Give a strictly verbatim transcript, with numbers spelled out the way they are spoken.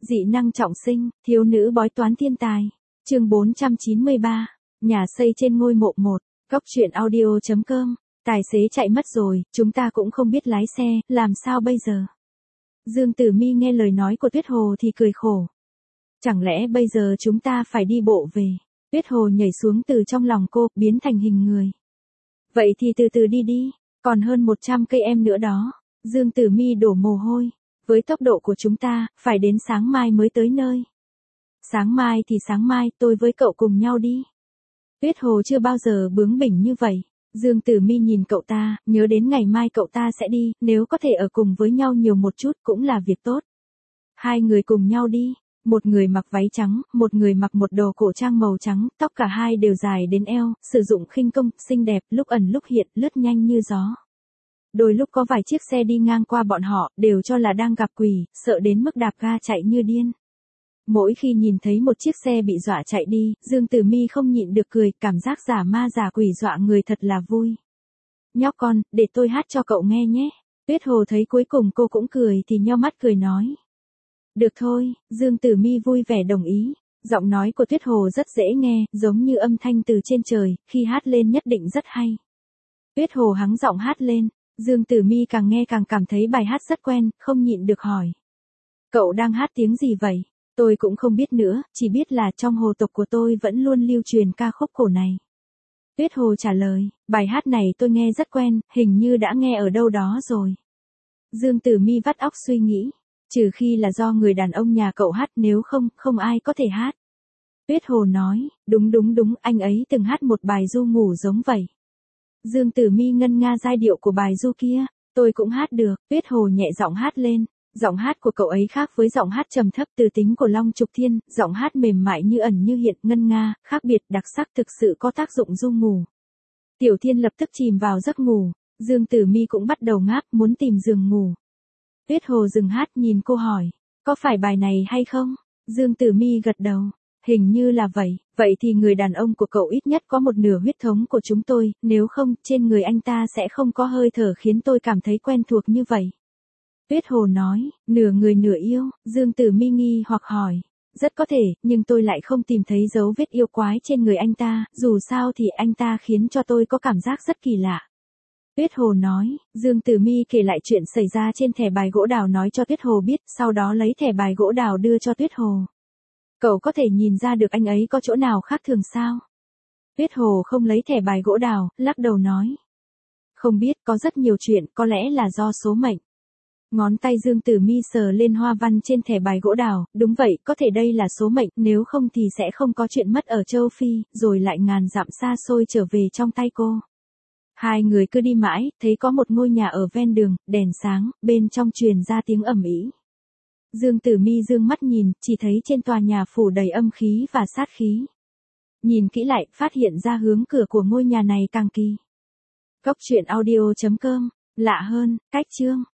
Dị năng trọng sinh, thiếu nữ bói toán thiên tài. Chương bốn trăm chín mươi ba. Nhà xây trên ngôi mộ một. Cóc truyện audio.com. Tài xế chạy mất rồi, chúng ta cũng không biết lái xe, làm sao bây giờ? Dương Tử Mi nghe lời nói của Tuyết Hồ thì cười khổ. Chẳng lẽ bây giờ chúng ta phải đi bộ về? Tuyết Hồ nhảy xuống từ trong lòng cô, biến thành hình người. Vậy thì từ từ đi đi, còn hơn một trăm cây em nữa đó. Dương Tử Mi đổ mồ hôi. Với tốc độ của chúng ta, phải đến sáng mai mới tới nơi. Sáng mai thì sáng mai, tôi với cậu cùng nhau đi. Tuyết Hồ chưa bao giờ bướng bỉnh như vậy. Dương Tử Mi nhìn cậu ta, nhớ đến ngày mai cậu ta sẽ đi, nếu có thể ở cùng với nhau nhiều một chút cũng là việc tốt. Hai người cùng nhau đi, một người mặc váy trắng, một người mặc một đồ cổ trang màu trắng, tóc cả hai đều dài đến eo, sử dụng khinh công, xinh đẹp, lúc ẩn lúc hiện, lướt nhanh như gió. Đôi lúc có vài chiếc xe đi ngang qua bọn họ, đều cho là đang gặp quỷ, sợ đến mức đạp ga chạy như điên. Mỗi khi nhìn thấy một chiếc xe bị dọa chạy đi, Dương Tử Mi không nhịn được cười, cảm giác giả ma giả quỷ dọa người thật là vui. Nhóc con, để tôi hát cho cậu nghe nhé. Tuyết Hồ thấy cuối cùng cô cũng cười thì nheo mắt cười nói. Được thôi, Dương Tử Mi vui vẻ đồng ý. Giọng nói của Tuyết Hồ rất dễ nghe, giống như âm thanh từ trên trời, khi hát lên nhất định rất hay. Tuyết Hồ hắng giọng hát lên. Dương Tử Mi càng nghe càng cảm thấy bài hát rất quen, không nhịn được hỏi. Cậu đang hát tiếng gì vậy? Tôi cũng không biết nữa, chỉ biết là trong hồ tộc của tôi vẫn luôn lưu truyền ca khúc cổ này. Tuyết Hồ trả lời, bài hát này tôi nghe rất quen, hình như đã nghe ở đâu đó rồi. Dương Tử Mi vắt óc suy nghĩ, trừ khi là do người đàn ông nhà cậu hát, nếu không, không ai có thể hát. Tuyết Hồ nói, đúng đúng đúng, anh ấy từng hát một bài du ngủ giống vậy. Dương Tử Mi ngân nga giai điệu của bài du kia, tôi cũng hát được. Tuyết Hồ nhẹ giọng hát lên, giọng hát của cậu ấy khác với giọng hát trầm thấp từ tính của Long Trục Thiên, giọng hát mềm mại như ẩn như hiện, ngân nga, khác biệt đặc sắc, thực sự có tác dụng du ngủ. Tiểu Thiên lập tức chìm vào giấc ngủ, Dương Tử Mi cũng bắt đầu ngáp, muốn tìm giường ngủ. Tuyết Hồ dừng hát nhìn cô hỏi, có phải bài này hay không? Dương Tử Mi gật đầu. Hình như là vậy, vậy thì người đàn ông của cậu ít nhất có một nửa huyết thống của chúng tôi, nếu không, trên người anh ta sẽ không có hơi thở khiến tôi cảm thấy quen thuộc như vậy. Tuyết Hồ nói, nửa người nửa yêu, Dương Tử Mi nghi hoặc hỏi, rất có thể, nhưng tôi lại không tìm thấy dấu vết yêu quái trên người anh ta, dù sao thì anh ta khiến cho tôi có cảm giác rất kỳ lạ. Tuyết Hồ nói, Dương Tử Mi kể lại chuyện xảy ra trên thẻ bài gỗ đào nói cho Tuyết Hồ biết, sau đó lấy thẻ bài gỗ đào đưa cho Tuyết Hồ. Cậu có thể nhìn ra được anh ấy có chỗ nào khác thường sao? Tuyết Hồ không lấy thẻ bài gỗ đào, lắc đầu nói. Không biết, có rất nhiều chuyện, có lẽ là do số mệnh. Ngón tay Dương Tử Mi sờ lên hoa văn trên thẻ bài gỗ đào, đúng vậy, có thể đây là số mệnh, nếu không thì sẽ không có chuyện mất ở châu Phi, rồi lại ngàn dặm xa xôi trở về trong tay cô. Hai người cứ đi mãi, thấy có một ngôi nhà ở ven đường, đèn sáng, bên trong truyền ra tiếng ầm ĩ. Dương Tử Mi dương mắt nhìn, chỉ thấy trên tòa nhà phủ đầy âm khí và sát khí. Nhìn kỹ lại, phát hiện ra hướng cửa của ngôi nhà này càng kỳ. Cóc truyện audio.com, lạ hơn, cách chương.